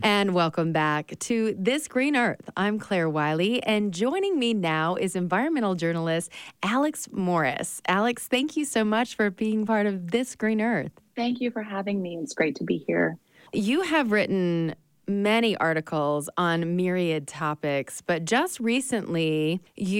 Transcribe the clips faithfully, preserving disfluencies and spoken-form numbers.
And welcome back to This Green Earth. I'm Claire Wiley, and joining me now is environmental journalist Alex Morris. Alex, thank you so much for being part of This Green Earth. Thank you for having me. It's great to be here. You have written many articles on myriad topics, but just recently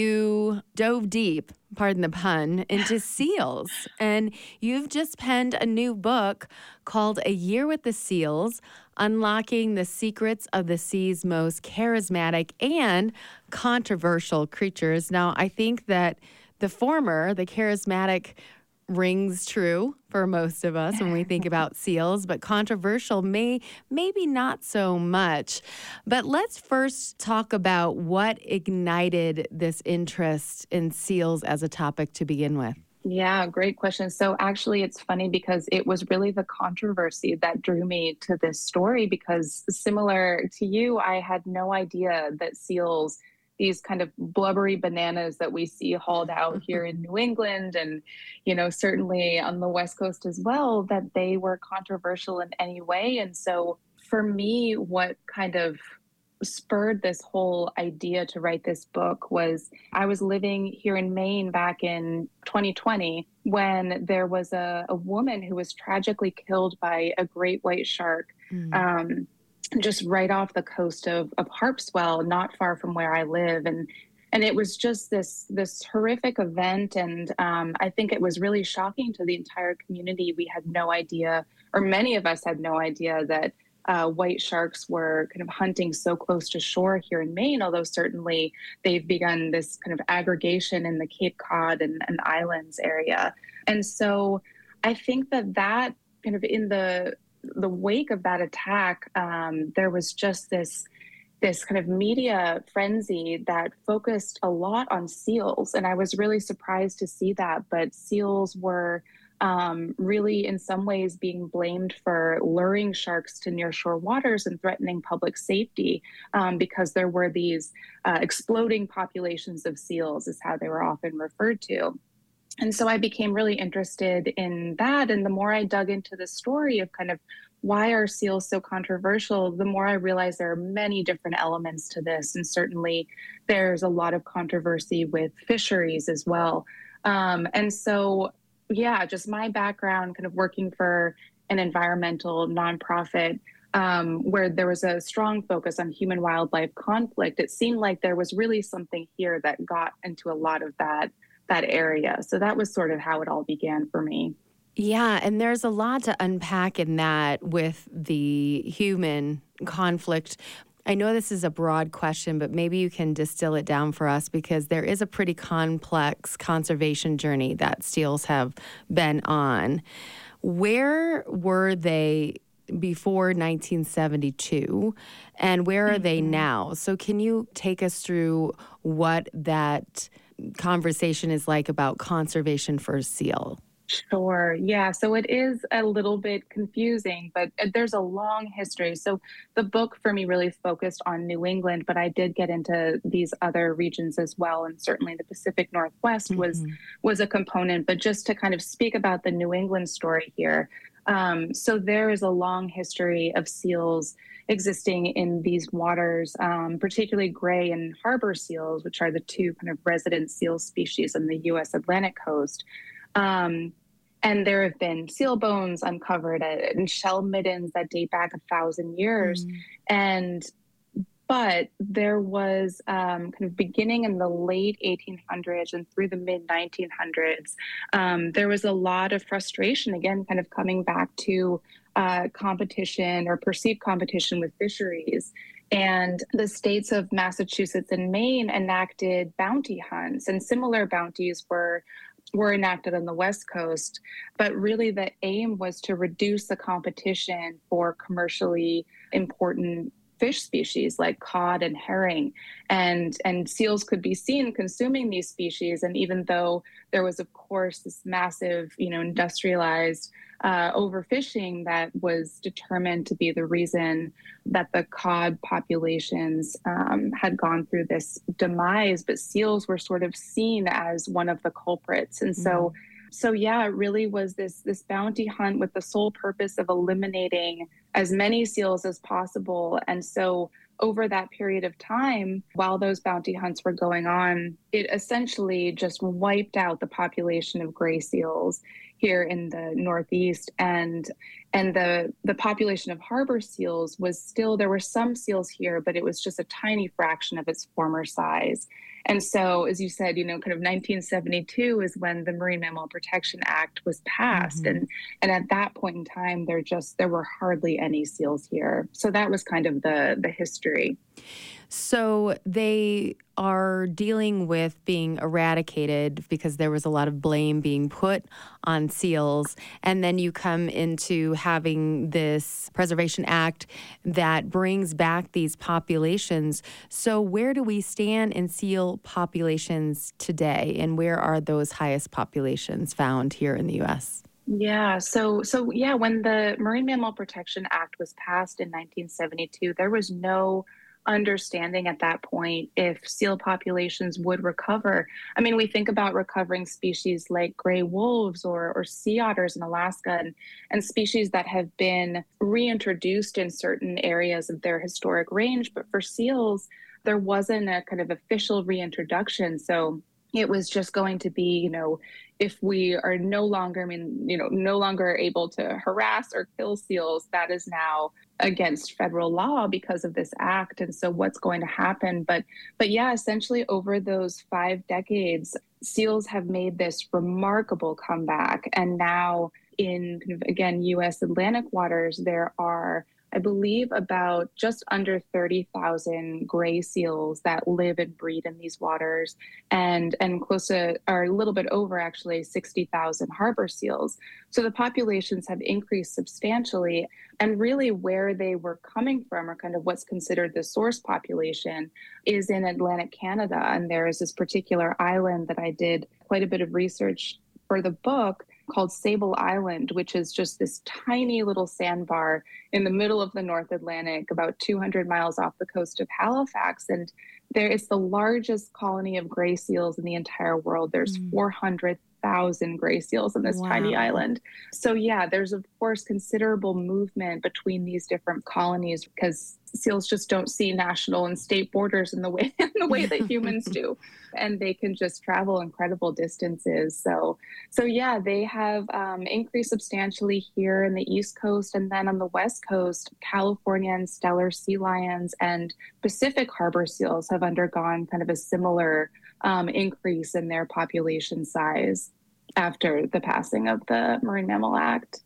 you dove deep, pardon the pun, into seals. And you've just penned a new book called A Year with the Seals, Unlocking the Secrets of the Sea's Most Charismatic and Controversial Creatures. Now, I think that the former, the charismatic, rings true for most of us when we think about seals, but controversial may maybe not so much. But let's first talk about what ignited this interest in seals as a topic to begin with. Yeah, great question. So actually, it's funny because it was really the controversy that drew me to this story, because similar to you, I had no idea that seals, these kind of blubbery bananas that we see hauled out here in New England and, you know, certainly on the West Coast as well, that they were controversial in any way. And so for me, what kind of spurred this whole idea to write this book was I was living here in Maine back in twenty twenty when there was a, a woman who was tragically killed by a great white shark. Mm. Um, just right off the coast of, of Harpswell, not far from where I live. And and it was just this this horrific event. And um, I think it was really shocking to the entire community. We had no idea, or many of us had no idea, that uh, white sharks were kind of hunting so close to shore here in Maine, although certainly they've begun this kind of aggregation in the Cape Cod and, and Islands area. And so I think that that kind of in the the wake of that attack, um, there was just this this kind of media frenzy that focused a lot on seals. And I was really surprised to see that. But seals were um, really, in some ways, being blamed for luring sharks to nearshore waters and threatening public safety um, because there were these uh, exploding populations of seals, is how they were often referred to. And so I became really interested in that. And the more I dug into the story of kind of why are seals so controversial, the more I realized there are many different elements to this. And certainly there's a lot of controversy with fisheries as well. Um, and so, yeah, just my background kind of working for an environmental nonprofit um, where there was a strong focus on human-wildlife conflict, it seemed like there was really something here that got into a lot of that that area. So that was sort of how it all began for me. Yeah, and there's a lot to unpack in that with the human conflict. I know this is a broad question, but maybe you can distill it down for us, because there is a pretty complex conservation journey that seals have been on. Where were they before nineteen seventy-two, and where are mm-hmm. they now? So can you take us through what that conversation is like about conservation for seal? Sure. Yeah. So it is a little bit confusing, but there's a long history. So the book for me really focused on New England, but I did get into these other regions as well. And certainly the Pacific Northwest mm-hmm. was was a component. But just to kind of speak about the New England story here. Um, so there is a long history of seals existing in these waters, um, particularly gray and harbor seals, which are the two kind of resident seal species on the U S Atlantic coast. Um, and there have been seal bones uncovered and shell middens that date back a thousand years. Mm. And but there was um, kind of beginning in the late eighteen hundreds and through the mid nineteen hundreds, um, there was a lot of frustration, again, kind of coming back to uh, competition or perceived competition with fisheries. And the states of Massachusetts and Maine enacted bounty hunts, and similar bounties were were enacted on the West Coast. But really the aim was to reduce the competition for commercially important fish species like cod and herring. And, and seals could be seen consuming these species. And even though there was, of course, this massive, you know, industrialized uh, overfishing that was determined to be the reason that the cod populations um, had gone through this demise, but seals were sort of seen as one of the culprits. And so, mm. so yeah, it really was this, this bounty hunt with the sole purpose of eliminating as many seals as possible. And so over that period of time, while those bounty hunts were going on, it essentially just wiped out the population of gray seals here in the Northeast. And and the the population of harbor seals was still, there were some seals here, but it was just a tiny fraction of its former size. And so, as you said, you know, kind of nineteen seventy-two is when the Marine Mammal Protection Act was passed. Mm-hmm. And and at that point in time, there just there were hardly any seals here. So that was kind of the the history. So they are dealing with being eradicated because there was a lot of blame being put on seals. And then you come into having this Preservation Act that brings back these populations. So where do we stand in seal populations today? And where are those highest populations found here in the U S? Yeah, so so yeah, when the Marine Mammal Protection Act was passed in nineteen seventy-two, there was no understanding at that point if seal populations would recover. I mean, we think about recovering species like gray wolves or, or sea otters in Alaska, and, and species that have been reintroduced in certain areas of their historic range. But for seals, there wasn't a kind of official reintroduction. So it was just going to be, you know, if we are no longer, I mean, you know, no longer able to harass or kill seals, that is now against federal law because of this act. And so what's going to happen? But but yeah, essentially over those five decades, seals have made this remarkable comeback. And now in kind of, again, U S Atlantic waters, there are, I believe, about just under thirty thousand gray seals that live and breed in these waters, and and close to, or a little bit over actually, sixty thousand harbor seals. So the populations have increased substantially, and really where they were coming from, or kind of what's considered the source population, is in Atlantic Canada. And there is this particular island that I did quite a bit of research for the book, called Sable Island, which is just this tiny little sandbar in the middle of the North Atlantic, about two hundred miles off the coast of Halifax. And there is the largest colony of gray seals in the entire world. There's mm. four hundred thousand gray seals on this wow. tiny island. So yeah, there's of course considerable movement between these different colonies because seals just don't see national and state borders in the way in the way that humans do, and they can just travel incredible distances. So, so yeah, they have um, increased substantially here in the East Coast, and then on the West Coast, California and Steller sea lions and Pacific harbor seals have undergone kind of a similar um, increase in their population size after the passing of the Marine Mammal Act.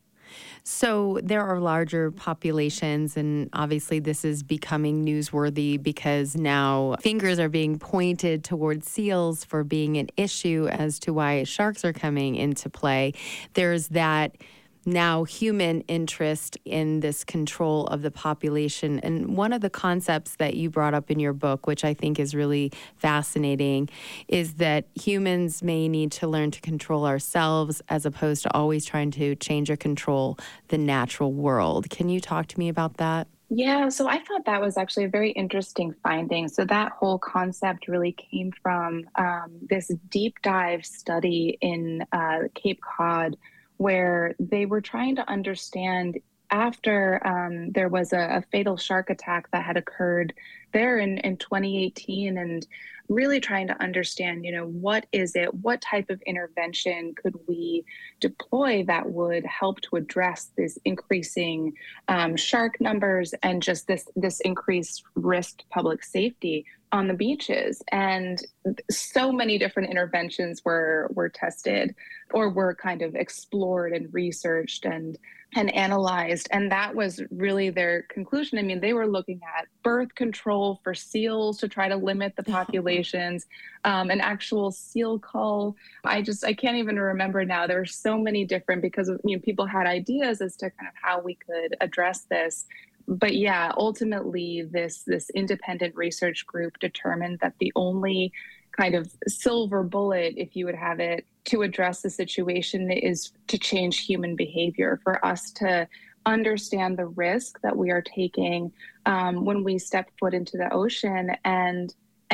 So there are larger populations, and obviously this is becoming newsworthy because now fingers are being pointed towards seals for being an issue as to why sharks are coming into play. There's that now human interest in this control of the population. And one of the concepts that you brought up in your book, which I think is really fascinating, is that humans may need to learn to control ourselves as opposed to always trying to change or control the natural world. Can you talk to me about that? Yeah, so I thought that was actually a very interesting finding. So that whole concept really came from um, this deep dive study in uh, Cape Cod, where they were trying to understand after um, there was a, a fatal shark attack that had occurred there in, in twenty eighteen, and really trying to understand, you know, what is it, what type of intervention could we deploy that would help to address this increasing um, shark numbers and just this, this increased risk to public safety on the beaches. And so many different interventions were were tested or were kind of explored and researched and and analyzed. And that was really their conclusion. I mean, they were looking at birth control for seals to try to limit the populations, um, an actual seal cull. I just, I can't even remember now. There were so many different, because you know, people had ideas as to kind of how we could address this. But yeah, ultimately, this this independent research group determined that the only kind of silver bullet, if you would have it, to address the situation is to change human behavior, for us to understand the risk that we are taking um, when we step foot into the ocean, and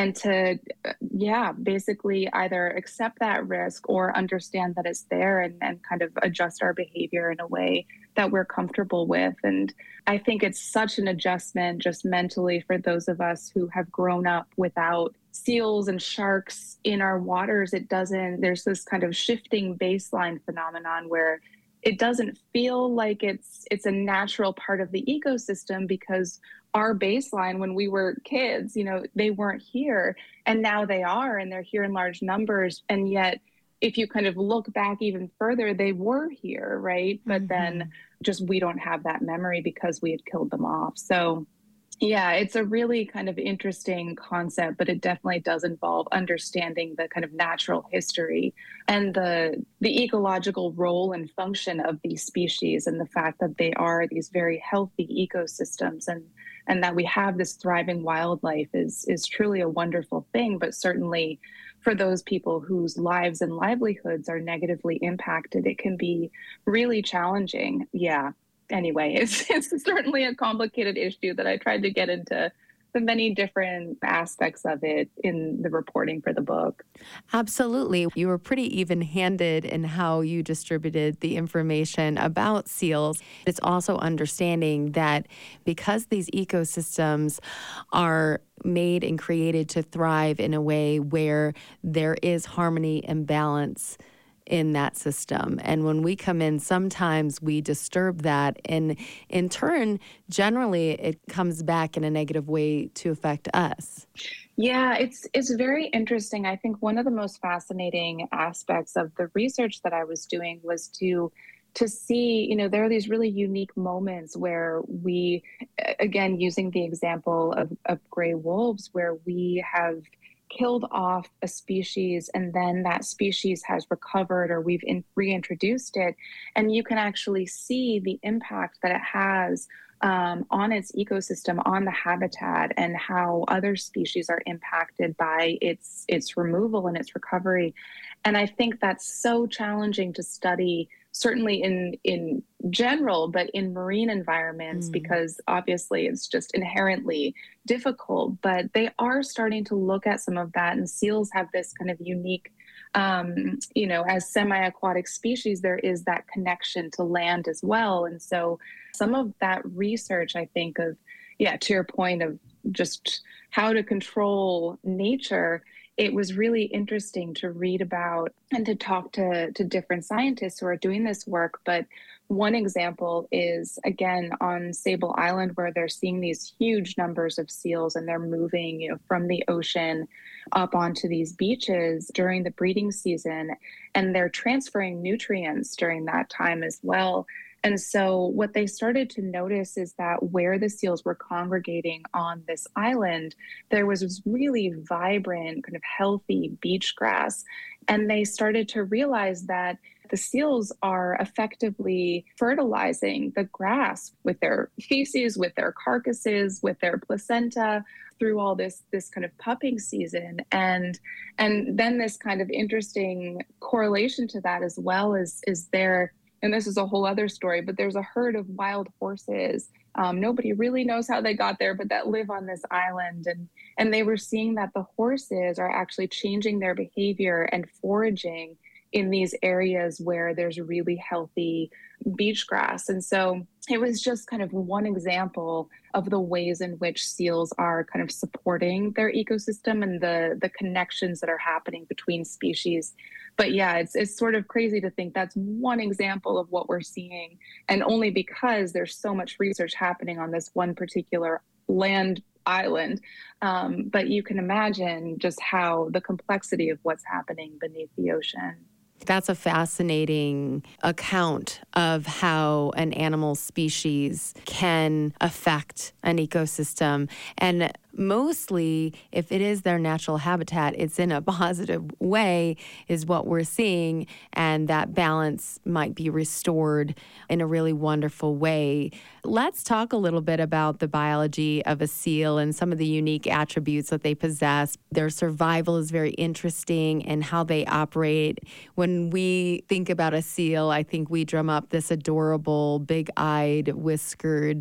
and to, uh, yeah, basically either accept that risk or understand that it's there and, and kind of adjust our behavior in a way that we're comfortable with. And I think it's such an adjustment just mentally for those of us who have grown up without seals and sharks in our waters. It doesn't, there's this kind of shifting baseline phenomenon where it doesn't feel like it's it's a natural part of the ecosystem because our baseline when we were kids, you know, they weren't here and now they are and they're here in large numbers. And yet, if you kind of look back even further, they were here, right? But Mm-hmm. then just we don't have that memory because we had killed them off. So yeah, it's a really kind of interesting concept, but it definitely does involve understanding the kind of natural history and the the ecological role and function of these species and the fact that they are these very healthy ecosystems and and that we have this thriving wildlife is is truly a wonderful thing, but certainly for those people whose lives and livelihoods are negatively impacted, it can be really challenging. Yeah. Anyway, it's it's certainly a complicated issue that I tried to get into the many different aspects of it in the reporting for the book. Absolutely. You were pretty even handed in how you distributed the information about seals. It's also understanding that because these ecosystems are made and created to thrive in a way where there is harmony and balance in that system. And when we come in, sometimes we disturb that. And in turn, generally, it comes back in a negative way to affect us. Yeah, it's it's very interesting. I think one of the most fascinating aspects of the research that I was doing was to to see, you know, there are these really unique moments where we, again, using the example of, of gray wolves, where we have killed off a species and then that species has recovered or we've in, reintroduced it. And you can actually see the impact that it has um, on its ecosystem, on the habitat, and how other species are impacted by its its removal and its recovery. And I think that's so challenging to study, certainly in in general, but in marine environments, Mm. because obviously it's just inherently difficult. But they are starting to look at some of that, and seals have this kind of unique, um, you know, as semi-aquatic species, there is that connection to land as well. And so some of that research, I think, of, yeah, to your point of just how to control nature, it was really interesting to read about and to talk to, to different scientists who are doing this work. But one example is, again, on Sable Island, where they're seeing these huge numbers of seals and they're moving, you know, from the ocean up onto these beaches during the breeding season, and they're transferring nutrients during that time as well. And so what they started to notice is that where the seals were congregating on this island, there was this really vibrant, kind of healthy beach grass. And they started to realize that the seals are effectively fertilizing the grass with their feces, with their carcasses, with their placenta through all this this kind of pupping season. And and then this kind of interesting correlation to that as well is is there, and this is a whole other story, but there's a herd of wild horses. Um, nobody really knows how they got there, but that live on this island. And, and they were seeing that the horses are actually changing their behavior and foraging in these areas where there's really healthy beach grass. And so it was just kind of one example of the ways in which seals are kind of supporting their ecosystem and the, the connections that are happening between species. But yeah, it's it's sort of crazy to think that's one example of what we're seeing, and only because there's so much research happening on this one particular land island. Um, but you can imagine just how the complexity of what's happening beneath the ocean. That's a fascinating account of how an animal species can affect an ecosystem. And mostly, if it is their natural habitat, it's in a positive way, is what we're seeing. And that balance might be restored in a really wonderful way. Let's talk a little bit about the biology of a seal and some of the unique attributes that they possess. Their survival is very interesting and how they operate. When we think about a seal, I think we drum up this adorable, big-eyed, whiskered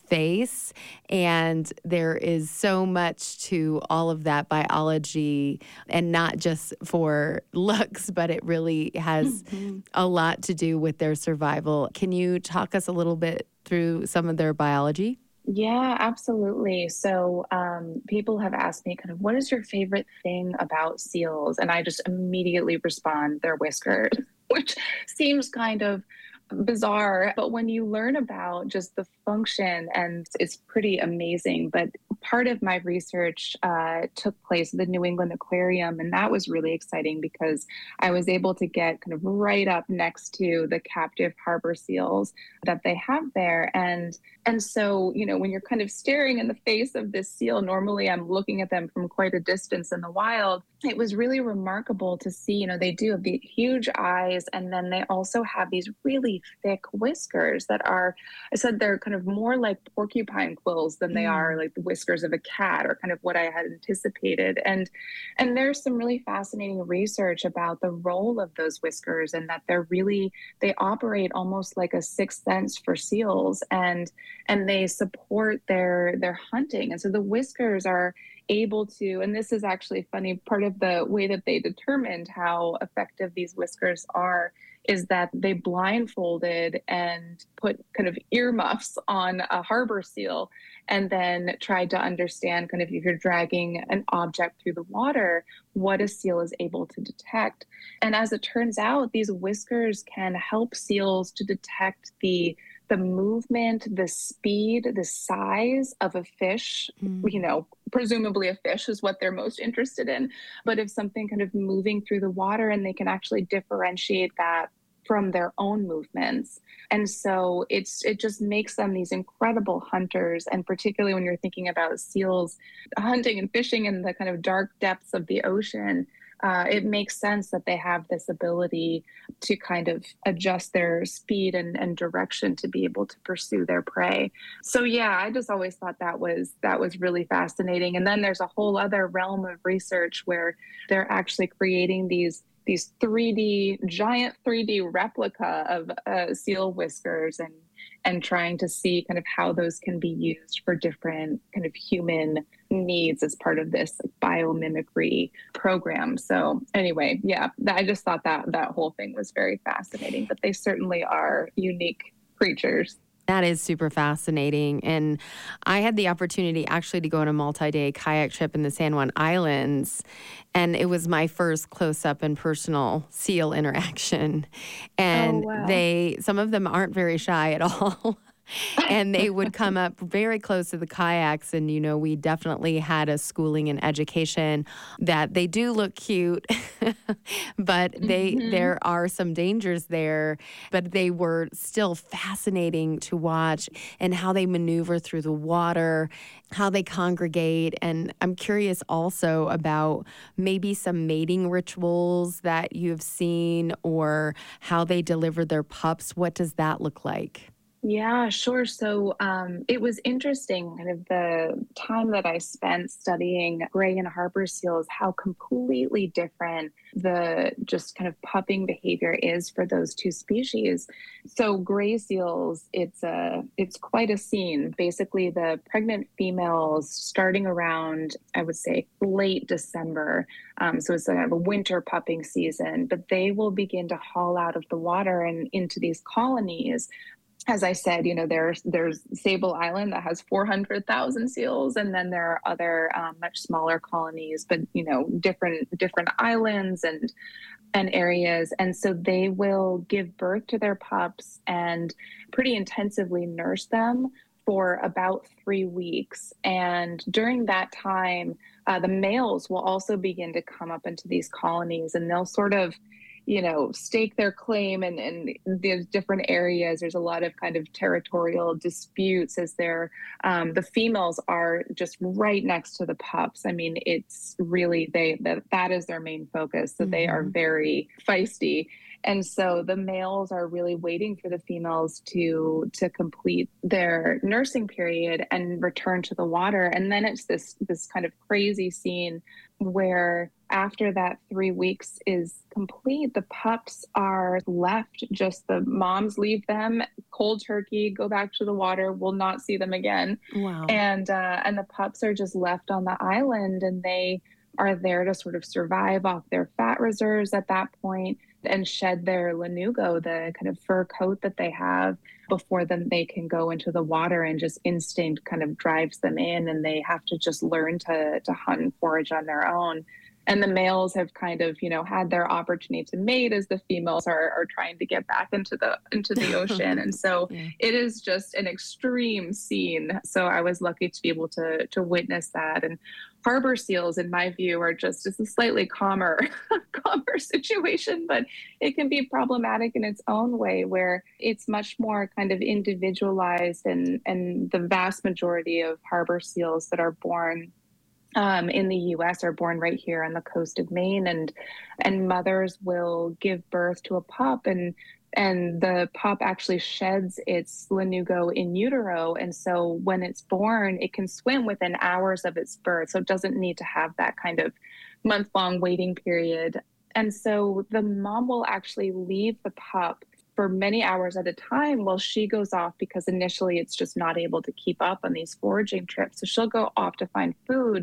face. And there is so much to all of that biology, and not just for looks, but it really has Mhm. a lot to do with their survival. Can you talk us a little bit through some of their biology? Yeah, absolutely. So, um, people have asked me kind of, what is your favorite thing about seals? And I just immediately respond, their whiskers, which seems kind of bizarre. But when you learn about just the function, and it's pretty amazing. But part of my research uh, took place at the New England Aquarium, and that was really exciting because I was able to get kind of right up next to the captive harbor seals that they have there. And and so, you know, when you're kind of staring in the face of this seal, normally I'm looking at them from quite a distance in the wild. It was really remarkable to see, you know, they do have the huge eyes, and then they also have these really thick whiskers that are, I said, they're kind of more like porcupine quills than they are Mm. like the whiskers of a cat, or kind of what I had anticipated. And and there's some really fascinating research about the role of those whiskers, and that they're really, they operate almost like a sixth sense for seals, and and they support their their hunting. And so the whiskers are able to, and this is actually funny, part of the way that they determined how effective these whiskers are is that they blindfolded and put kind of earmuffs on a harbor seal, and then tried to understand kind of, if you're dragging an object through the water, what a seal is able to detect. And as it turns out, these whiskers can help seals to detect the the movement, the speed, the size of a fish. You Mm. know, presumably a fish is what they're most interested in. But if something kind of moving through the water, and they can actually differentiate that from their own movements. And so it's it just makes them these incredible hunters. And particularly when you're thinking about seals hunting and fishing in the kind of dark depths of the ocean, uh, it makes sense that they have this ability to kind of adjust their speed and, and direction to be able to pursue their prey. So yeah, I just always thought that was that was really fascinating. And then there's a whole other realm of research where they're actually creating these these three D giant three D replica of uh, seal whiskers, and and trying to see kind of how those can be used for different kind of human needs as part of this like, biomimicry program. So anyway, yeah, I just thought that that whole thing was very fascinating. But they certainly are unique creatures. That is super fascinating. And I had the opportunity actually to go on a multi day kayak trip in the San Juan Islands. And it was my first close up and personal seal interaction. Oh And wow. they, some of them aren't very shy at all. And they would come up very close to the kayaks. And, you know, we definitely had a schooling and education that they do look cute, but they, Hmm. there are some dangers there, but they were still fascinating to watch, and how they maneuver through the water, how they congregate. And I'm curious also about maybe some mating rituals that you've seen, or how they deliver their pups. What does that look like? Yeah, sure. So um, it was interesting, kind of the time that I spent studying gray and harbor seals, how completely different the just kind of pupping behavior is for those two species. So gray seals, it's a it's quite a scene. Basically, the pregnant females starting around, I would say, late December. Um, so it's kind of a winter pupping season, but they will begin to haul out of the water and into these colonies. As I said, you know, there's there's Sable Island that has four hundred thousand seals, and then there are other um, much smaller colonies, but you know, different different islands and and areas. And so they will give birth to their pups and pretty intensively nurse them for about three weeks. And during that time, uh, the males will also begin to come up into these colonies, and they'll sort of, you know, stake their claim. And in, in there's different areas. There's a lot of kind of territorial disputes as they're um, the females are just right next to the pups. I mean, it's really they that that is their main focus. So they are Hmm. very feisty. And so the males are really waiting for the females to to complete their nursing period and return to the water. And then it's this this kind of crazy scene where after that three weeks is complete, the pups are left, just the moms leave them cold turkey, go back to the water, will not see them again. Wow. And uh, and the pups are just left on the island, and they are there to sort of survive off their fat reserves at that point and shed their lanugo, the kind of fur coat that they have, before then they can go into the water, and just instinct kind of drives them in, and they have to just learn to to hunt and forage on their own. And the males have kind of, you know, had their opportunity to mate as the females are, are trying to get back into the into the ocean. And so Yeah. it is just an extreme scene. So I was lucky to be able to to witness that. And harbor seals, in my view, are just it's a slightly calmer calmer situation, but it can be problematic in its own way, where it's much more kind of individualized, and and the vast majority of harbor seals that are born um, in the U S are born right here on the coast of Maine, and and mothers will give birth to a pup, and and the pup actually sheds its lanugo in utero, and so when it's born, it can swim within hours of its birth, so it doesn't need to have that kind of month-long waiting period. And so the mom will actually leave the pup for many hours at a time while she goes off, because initially it's just not able to keep up on these foraging trips. So she'll go off to find food.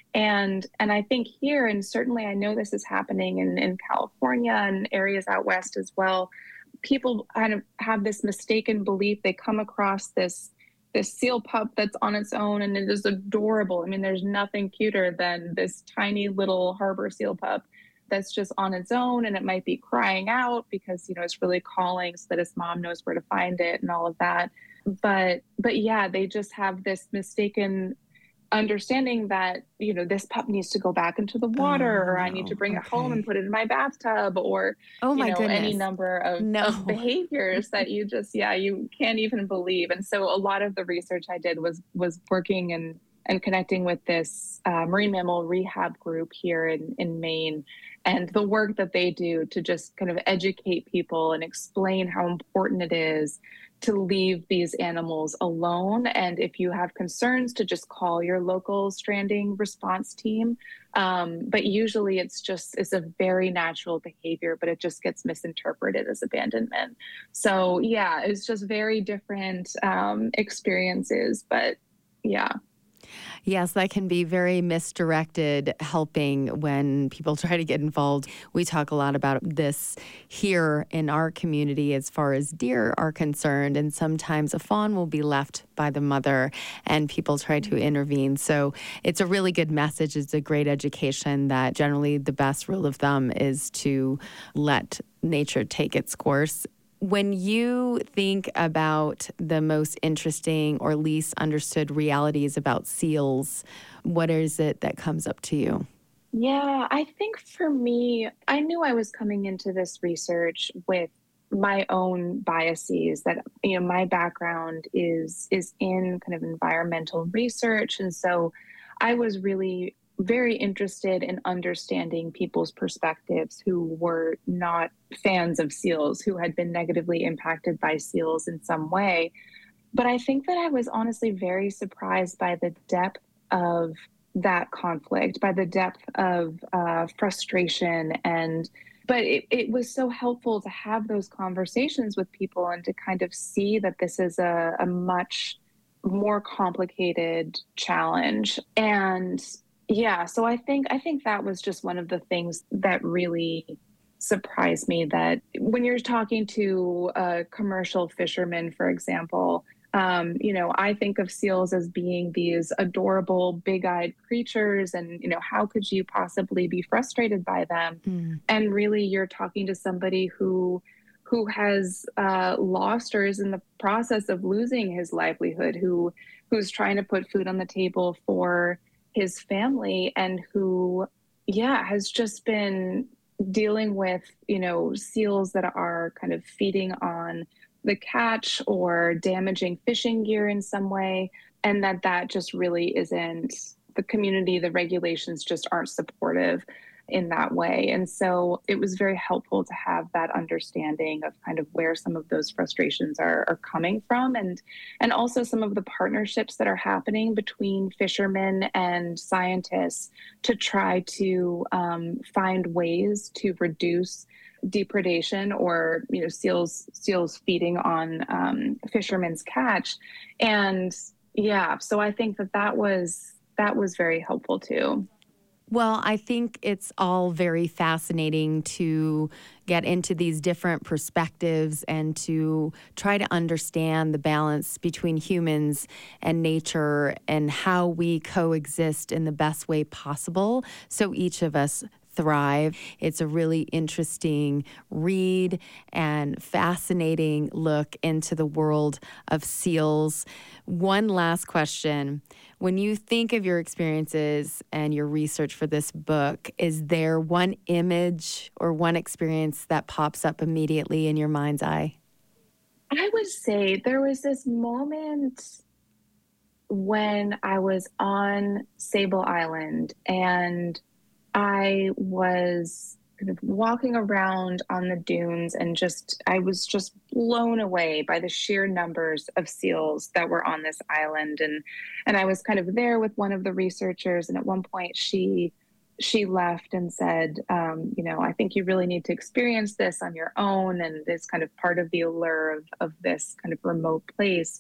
And and I think here, and certainly I know this is happening in, in California and areas out west as well, people kind of have this mistaken belief. They come across this this seal pup that's on its own, and it is adorable. I mean, there's nothing cuter than this tiny little harbor seal pup that's just on its own, and it might be crying out because, you know, it's really calling so that its mom knows where to find it and all of that. But but yeah, they just have this mistaken understanding that, you know, this pup needs to go back into the water, Oh, or I need to no. bring it home and Okay. put it in my bathtub, or, Oh, you my know, any goodness. number of, of No. behaviors that you just, yeah, you can't even believe. And so a lot of the research I did was was working and and connecting with this uh, marine mammal rehab group here in, in Maine, and the work that they do to just kind of educate people and explain how important it is to leave these animals alone. And if you have concerns, to just call your local stranding response team. Um, but usually it's just, it's a very natural behavior, but it just gets misinterpreted as abandonment. So yeah, it's just very different um, experiences, but yeah. Yes, that can be very misdirected helping when people try to get involved. We talk a lot about this here in our community as far as deer are concerned, and sometimes a fawn will be left by the mother and people try to intervene. So it's a really good message. It's a great education that generally the best rule of thumb is to let nature take its course. When you think about the most interesting or least understood realities about seals, what is it that comes up to you? Yeah, I think for me, I knew I was coming into this research with my own biases, that, you know, my background is is in kind of environmental research, and so I was really very interested in understanding people's perspectives who were not fans of seals, who had been negatively impacted by seals in some way. But I think that I was honestly very surprised by the depth of that conflict, by the depth of uh, frustration. And but it, it was so helpful to have those conversations with people and to kind of see that this is a, a much more complicated challenge. And yeah, so I think I think that was just one of the things that really surprised me, that when you're talking to a commercial fisherman, for example, um, you know, I think of seals as being these adorable, big-eyed creatures, and, you know, how could you possibly be frustrated by them? Mm. And really, you're talking to somebody who who has uh, lost or is in the process of losing his livelihood, who who's trying to put food on the table for his family, and who, yeah, has just been dealing with, you know, seals that are kind of feeding on the catch or damaging fishing gear in some way, and that that just really isn't, the community, the regulations just aren't supportive. in that way. And so it was very helpful to have that understanding of kind of where some of those frustrations are, are coming from, and and also some of the partnerships that are happening between fishermen and scientists to try to um, find ways to reduce depredation, or you know seals seals feeding on um, fishermen's catch. And yeah, so I think that that was that was very helpful too. Well, I think it's all very fascinating to get into these different perspectives and to try to understand the balance between humans and nature and how we coexist in the best way possible so each of us thrive. It's a really interesting read and fascinating look into the world of seals. One last question. When you think of your experiences and your research for this book, is there one image or one experience that pops up immediately in your mind's eye? I would say there was this moment when I was on Sable Island, and I was kind of walking around on the dunes, and just I was just blown away by the sheer numbers of seals that were on this island. and and I was kind of there with one of the researchers, and at one point she she left and said, um, you know, I think you really need to experience this on your own, and it's kind of part of the allure of of this kind of remote place.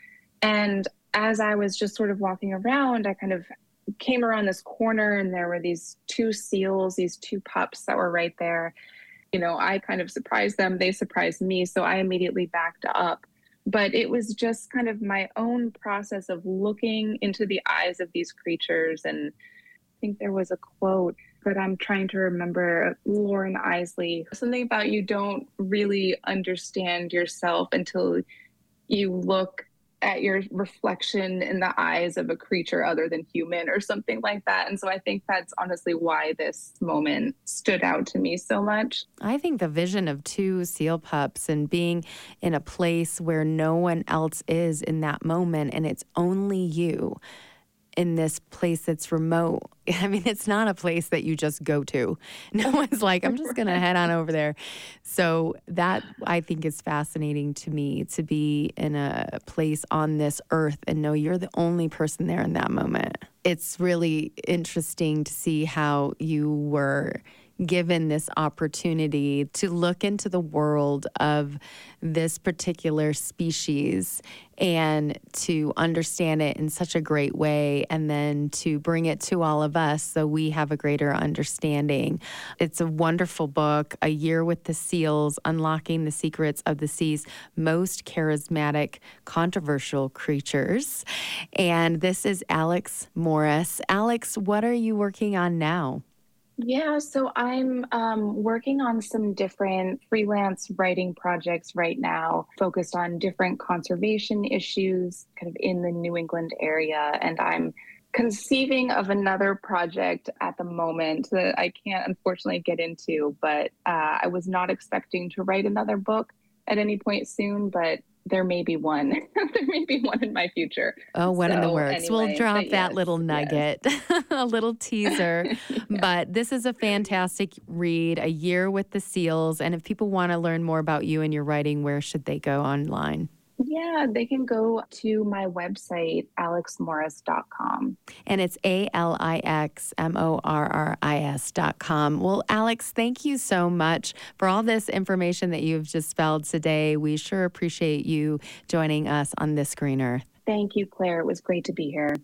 And as I was just sort of walking around, I kind of came around this corner, and there were these two seals, these two pups that were right there. You know, I kind of surprised them, they surprised me, so I immediately backed up. But it was just kind of my own process of looking into the eyes of these creatures. And I think there was a quote that I'm trying to remember, Lauren Isley, something about you don't really understand yourself until you look at your reflection in the eyes of a creature other than human, or something like that. And so I think that's honestly why this moment stood out to me so much. I think the vision of two seal pups and being in a place where no one else is in that moment and it's only you in this place that's remote. I mean, it's not a place that you just go to. No one's like, I'm just going to head on over there. So that, I think, is fascinating to me, to be in a place on this earth and know you're the only person there in that moment. It's really interesting to see how you were given this opportunity to look into the world of this particular species and to understand it in such a great way, and then to bring it to all of us so we have a greater understanding. It's a wonderful book, A Year with the Seals, Unlocking the Secrets of the Sea's Most Charismatic, Controversial Creatures. And this is Alex Morris. Alex, what are you working on now? Yeah, so I'm um, working on some different freelance writing projects right now, focused on different conservation issues kind of in the New England area. And I'm conceiving of another project at the moment that I can't unfortunately get into, but uh, I was not expecting to write another book at any point soon, but there may be one. There may be one in my future. Oh, one in the So works. We'll anyway, drop but that yes, little yes. nugget, a little teaser. Yeah. But this is a fantastic read, A Year with the Seals. And if people want to learn more about you and your writing, where should they go online? Yeah, they can go to my website, alex morris dot com. And it's A L I X M O R R I S dot com. Well, Alex, thank you so much for all this information that you've just spelled today. We sure appreciate you joining us on This Green Earth. Thank you, Claire. It was great to be here.